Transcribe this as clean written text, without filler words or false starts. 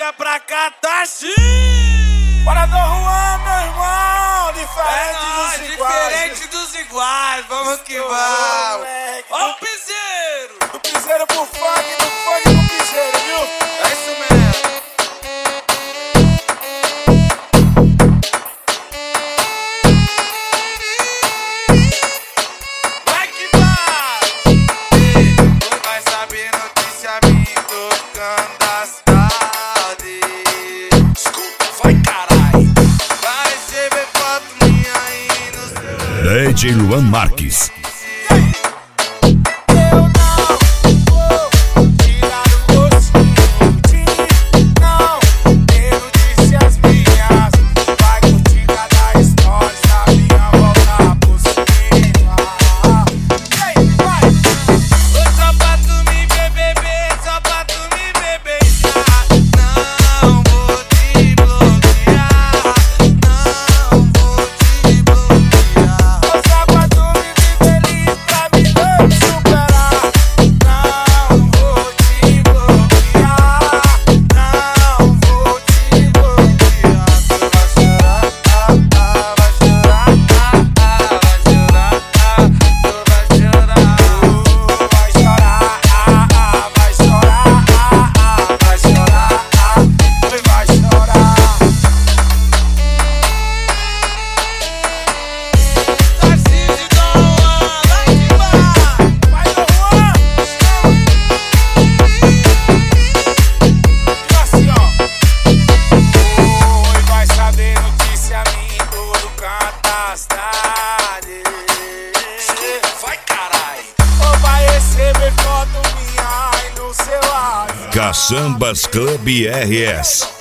Chega pra cá, Tachi! Bora do Juan, meu irmão! Diferente dos iguais. Diferente dos iguais, vamos que vamos! Ó o piseiro! Do piseiro pro funk, do funk pro piseiro, viu? É isso mesmo! Vai que vai! Vai saber notícia minha tocando da cidade. Escuta, vai caralho! Vai receber foto minha aí no seu... DJ Luan Marques. Caçambas Club RS.